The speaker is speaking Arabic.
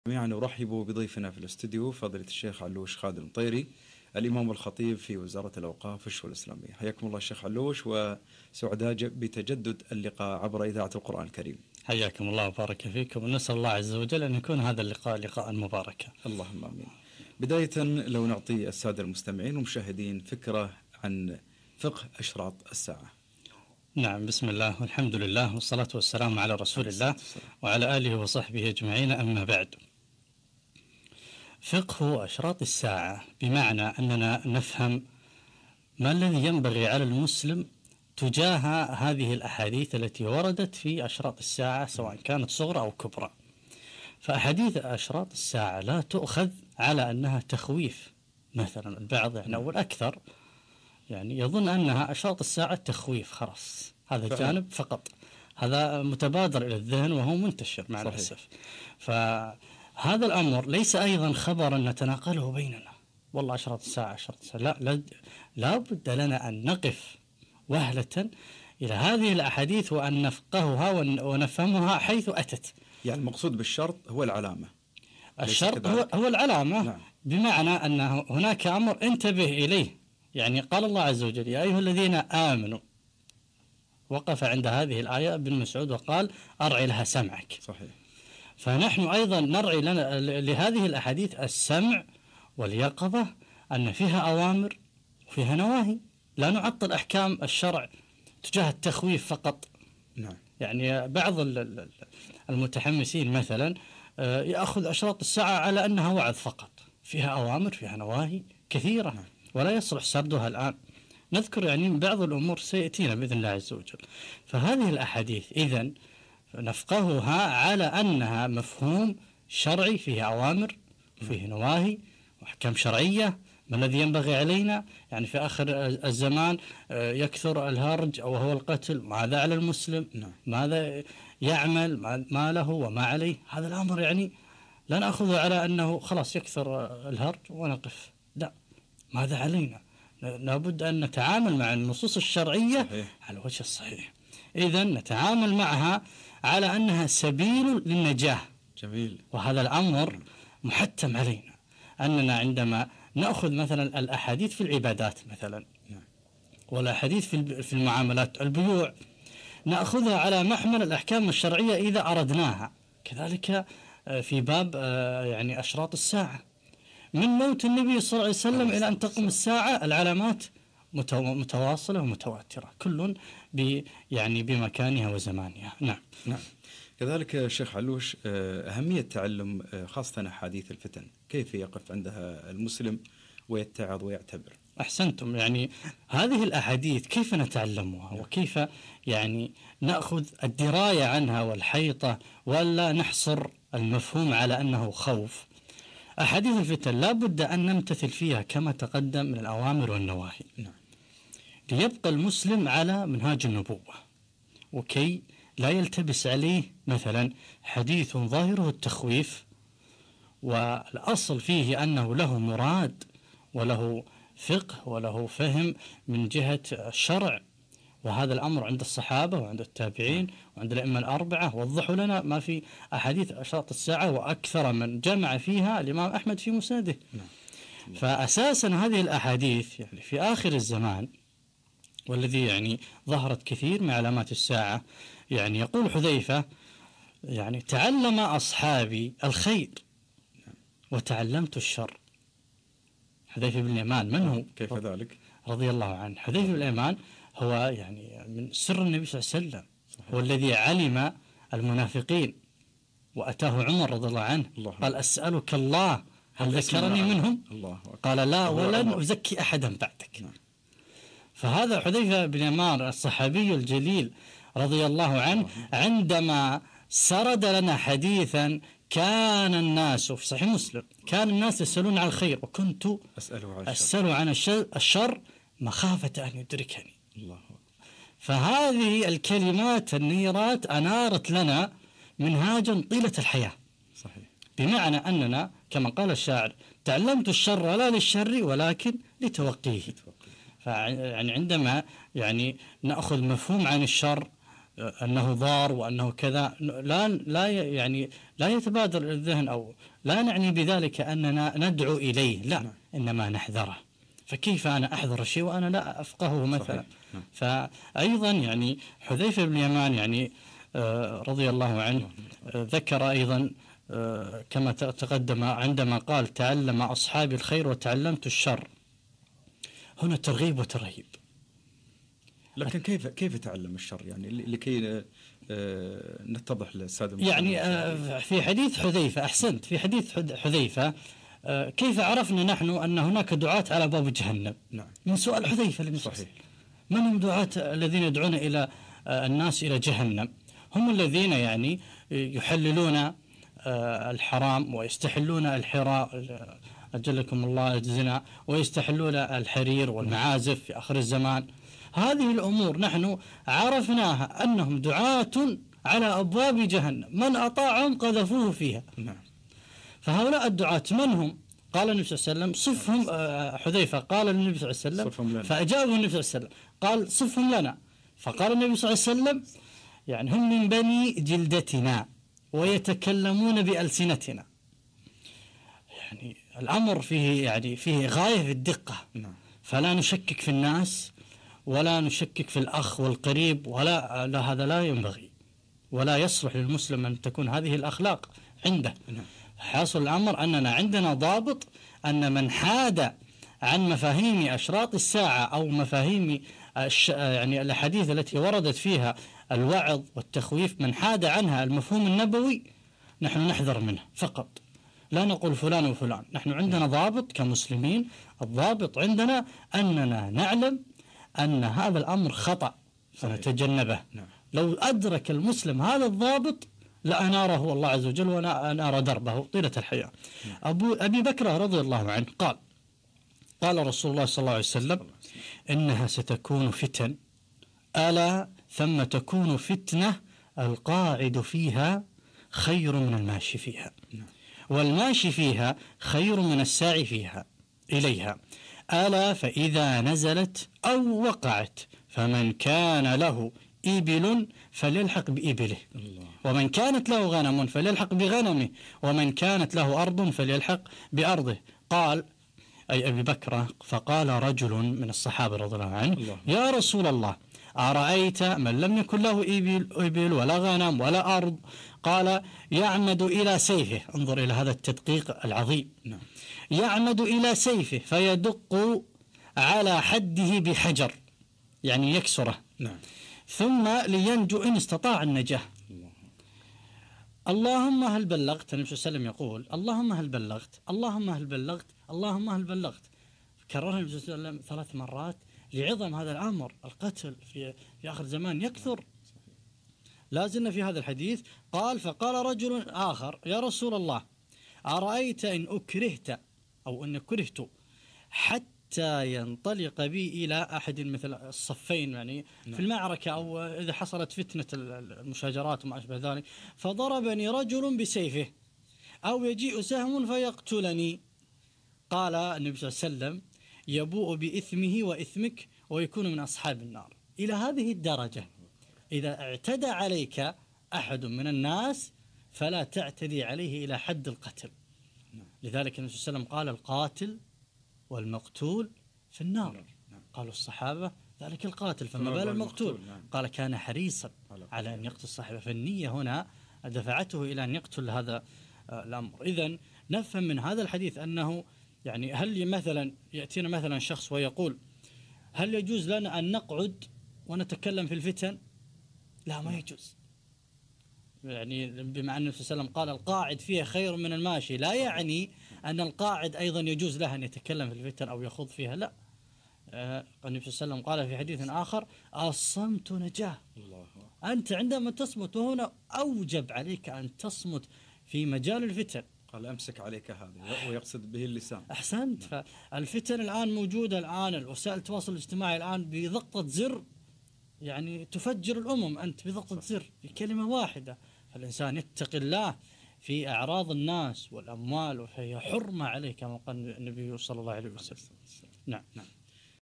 جميعا أرحب بضيفنا في الاستوديو فضيلة الشيخ علوش خالد المطيري، الإمام والخطيب في وزارة الأوقاف والشؤون الإسلامية. حياكم الله الشيخ علوش، وسعداء بتجدد اللقاء عبر إذاعة القرآن الكريم. حياكم الله وبارك فيكم، ونسأل الله عز وجل أن يكون هذا اللقاء لقاء مباركا. اللهم آمين. بداية لو نعطي السادة المستمعين والمشاهدين فكرة عن فقه أشراط الساعة. نعم، بسم الله والحمد لله والصلاة والسلام على رسول الله وعلى آله وصحبه أجمعين، أما بعد. فقه أشراط الساعة بمعنى أننا نفهم ما الذي ينبغي على المسلم تجاه هذه الأحاديث التي وردت في أشراط الساعة، سواء كانت صغرى أو كبرى. فأحاديث أشراط الساعة لا تؤخذ على أنها تخويف. مثلا البعض أو الأكثر يظن أنها أشراط الساعة تخويف، خلاص هذا الجانب فقط، هذا متبادر إلى الذهن وهو منتشر مع الأسف. فهذا الأمر ليس أيضا خبرا نتناقله بيننا، والله أشراط الساعة أشراط الساعة، لا بد لنا أن نقف وهلة إلى هذه الأحاديث وأن نفقهها ونفهمها حيث أتت. يعني المقصود بالشرط هو العلامة، الشرط هو العلامة. نعم. بمعنى أن هناك أمر انتبه إليه، قال الله عز وجل: يا أيها الذين آمنوا. وقف عند هذه الآية ابن مسعود وقال: أرعي لها سمعك. صحيح. فنحن أيضا نرعي لهذه الأحاديث السمع واليقظة، أن فيها أوامر وفيها نواهي، لا نعطل أحكام الشرع تجاه التخويف فقط. نعم. بعض المتحمسين مثلا يأخذ أشراط الساعة على أنها وعظ فقط، فيها أوامر فيها نواهي كثيرة. نعم. ولا يصلح سردها الآن، نذكر من بعض الأمور سيأتينا بإذن الله عز وجل. فهذه الأحاديث إذن نفقهها على أنها مفهوم شرعي، فيه أوامر وفيه نواهي وأحكام شرعية، ما الذي ينبغي علينا. في آخر الزمان يكثر الهرج أو هو القتل، ماذا على المسلم؟ ماذا يعمل، ما له وما عليه. هذا الأمر لا نأخذه على أنه خلاص يكثر الهرج ونقف، لا، ماذا علينا؟ لابد أن نتعامل مع النصوص الشرعية على الوجه الصحيح. إذن نتعامل معها على أنها سبيل للنجاة. جميل. وهذا الأمر محتم علينا، أننا عندما نأخذ مثلا الأحاديث في العبادات مثلا، والأحاديث في المعاملات البيوع، نأخذها على محمل الأحكام الشرعية إذا أردناها. كذلك في باب أشراط الساعة، من موت النبي صلى الله عليه وسلم إلى أن تقوم الساعة العلامات متواصلة ومتواترة، كل بمكانها وزمانها. نعم. كذلك شيخ علوش، أهمية تعلم خاصة أحاديث الفتن، كيف يقف عندها المسلم ويتعظ ويعتبر؟ أحسنتم. هذه الأحاديث كيف نتعلمها وكيف نأخذ الدراية عنها والحيطة، ولا نحصر المفهوم على أنه خوف. أحاديث الفتن لا بد أن نمتثل فيها كما تقدم من الأوامر والنواهي، ليبقى المسلم على منهاج النبوة، وكي لا يلتبس عليه مثلا حديث ظاهره التخويف، والأصل فيه أنه له مراد وله فقه وله فهم من جهة الشرع. وهذا الأمر عند الصحابة وعند التابعين وعند الأئمة الأربعة. وضحوا لنا ما في أحاديث أشراط الساعة، وأكثر من جمع فيها الإمام أحمد في مسنده. فأساسا هذه الأحاديث في آخر الزمان، والذي ظهرت كثير من علامات الساعة. يقول حذيفة: تعلم أصحابي الخير وتعلمت الشر. حذيفة بن اليمان من هو؟ كيف ذلك؟ رضي الله عنه. حذيفة بن اليمان هو من سر النبي صلى الله عليه وسلم. هو الذي علم المنافقين، وأتاه عمر رضي الله عنه قال: أسألك الله هل ذكرني منهم؟ قال: لا، ولن أزكي أحدا بعدك. فهذا حذيفة بن اليمان الصحابي الجليل رضي الله عنه، عندما سرد لنا حديثا: كان الناس في صحيح مسلم، كان الناس يسألون عن الخير وكنت أسأل عن الشر مخافة أن يدركني. فهذه الكلمات النيرات أنارت لنا منهاجا طيلة الحياة. صحيح. بمعنى أننا كما قال الشاعر: تعلمت الشر لا للشر ولكن لتوقيه. عندما نأخذ مفهوم عن الشر أنه ضار وأنه كذا، لا يتبادر الذهن أو لا نعني بذلك أننا ندعو إليه، لا، إنما نحذره. فكيف أنا أحذر الشيء وأنا لا أفقهه مثلا؟ فأيضا يعني حذيفة بن اليمان يعني رضي الله عنه ذكر أيضا كما تقدم عندما قال: تعلم أصحابي الخير وتعلمت الشر. هنا ترغيب وترهيب. لكن كيف تعلم الشر يعني لكي نتضح للسادة يعني في حديث حذيفة، أحسنت، في حديث حذيفة كيف عرفنا نحن أن هناك دعاة على باب جهنم؟ نعم. من سؤال حذيفة. صحيح. من هم دعاة الذين يدعون إلى الناس إلى جهنم؟ هم الذين يعني يحللون الحرام ويستحلون الحراء، أجلكم الله، الزنا، ويستحلون الحرير والمعازف في آخر الزمان. هذه الأمور نحن عرفناها أنهم دعاة على أبواب جهنم، من أطاعهم قذفوه فيها. نعم. فهؤلاء الدعاة من هم؟ قال النبي صلى الله عليه وسلم: صفهم. حذيفة قال للنبي صلى الله عليه وسلم، فأجابه النبي صلى الله عليه وسلم قال: صفهم لنا. فقال النبي صلى الله عليه وسلم: يعني هم من بني جلدتنا ويتكلمون بألسنتنا. يعني الأمر فيه غاية في الدقة. فلا نشكك في الناس ولا نشكك في الأخ والقريب، لا هذا لا ينبغي ولا يصلح للمسلم أن تكون هذه الأخلاق عنده. حاصل الأمر أننا عندنا ضابط أن من حاد عن مفاهيم أشراط الساعة أو مفاهيم يعني الأحاديث التي وردت فيها الوعظ والتخويف، من حاد عنها المفهوم النبوي نحن نحذر منه فقط، لا نقول فلان وفلان. نحن عندنا ضابط كمسلمين، الضابط عندنا أننا نعلم أن هذا الأمر خطأ فنتجنبه. لو أدرك المسلم هذا الضابط لأناره الله عز وجل وأنار دربه طيلة الحياة. أبي بكر رضي الله عنه قال رسول الله صلى الله عليه وسلم: إنها ستكون فتن، ألا ثم تكون فتنة القاعد فيها خير من الماشي فيها، والماشي فيها خير من الساعي فيها إليها، ألا فإذا نزلت أو وقعت فمن كان له إبل فليلحق بإبله، ومن كانت له غنم فليلحق بغنمه، ومن كانت له أرض فليلحق بأرضه. قال أي أبي بكر: فقال رجل من الصحابة رضي الله عنه: يا رسول الله، أرأيت من لم يكن له إبل ولا غنم ولا أرض؟ قال: يعمد إلى سيفه. انظر إلى هذا التدقيق العظيم. يعمد إلى سيفه فيدق على حده بحجر، يعني يكسره، ثم لينجو إن استطاع النجاة. اللهم هل بلغت؟ النبي صلى الله عليه وسلم يقول: اللهم هل بلغت، اللهم هل بلغت، اللهم هل بلغت. كررها النبي صلى الله عليه وسلم 3 مرات لعظم هذا الأمر. القتل في آخر زمان يكثر. لازلنا في هذا الحديث. قال: فقال رجل آخر: يا رسول الله، أرأيت إن أكرهت أو إن كرهت حتى ينطلق بي إلى أحد مثل الصفين، يعني في المعركة، أو إذا حصلت فتنة المشاجرات وما أشبه ذلك، فضربني رجل بسيفه أو يجيء سهم فيقتلني. قال النبي صلى الله عليه وسلم: يبوء بإثمه وإثمك ويكون من أصحاب النار. إلى هذه الدرجة إذا اعتدى عليك أحد من الناس فلا تعتدي عليه إلى حد القتل. لذلك النبي صلى الله عليه وسلم قال: القاتل والمقتول في النار. قالوا الصحابة: ذلك القاتل فما بال المقتول؟ قال: كان حريصا على أن يقتل صاحبه. فالنية هنا دفعته إلى أن يقتل هذا الأمر. إذن نفهم من هذا الحديث أنه يعني هل مثلا يأتينا مثلا شخص ويقول: هل يجوز لنا أن نقعد ونتكلم في الفتن؟ لا، ما يجوز. يعني بما أن النبي صلى الله عليه وسلم قال: القاعد فيها خير من الماشي، لا يعني أن القاعد أيضا يجوز له أن يتكلم في الفتن أو يخوض فيها، لا. النبي صلى الله عليه وسلم قال في حديث آخر: الصمت نجاة. أنت عندما تصمت، وهنا أوجب عليك أن تصمت في مجال الفتن. قال: أمسك عليك هذا، ويقصد به اللسان. أحسنت. فالفتن الآن موجودة، الآن وسائل التواصل الاجتماعي الآن بضغطة زر يعني تفجر الأمم. أنت بضغطة زر في كلمة واحدة. فالإنسان يتقي الله في أعراض الناس والأموال، وهي حرمة عليه كما قال النبي صلى الله عليه وسلم. نعم.